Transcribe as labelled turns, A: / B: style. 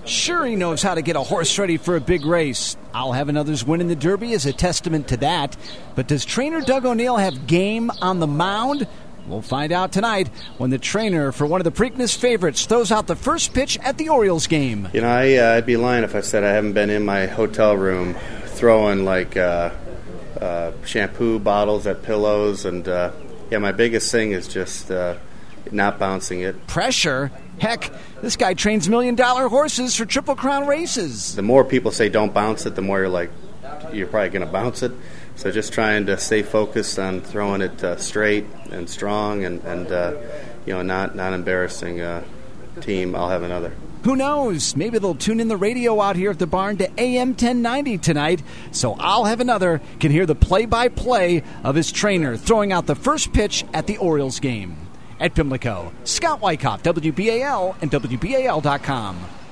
A: Sure, he knows how to get a horse ready for a big race. I'll Have Another's win in the Derby is a testament to that. But does trainer Doug O'Neill have game on the mound? We'll find out tonight when the trainer for one of the Preakness favorites throws out the first pitch at the Orioles game.
B: You know, I'd be lying if I said I haven't been in my hotel room throwing like shampoo bottles at pillows. And, my biggest thing is just not bouncing it.
A: Pressure? Heck, this guy trains $1 million horses for Triple Crown races.
B: The more people say don't bounce it, the more you're probably going to bounce it. So just trying to stay focused on throwing it straight and strong and not embarrassing team. I'll have another.
A: Who knows? Maybe they'll tune in the radio out here at the barn to AM 1090 tonight, so I'll Have Another can hear the play-by-play of his trainer throwing out the first pitch at the Orioles game. At Pimlico, Scott Wyckoff, WBAL and WBAL.com.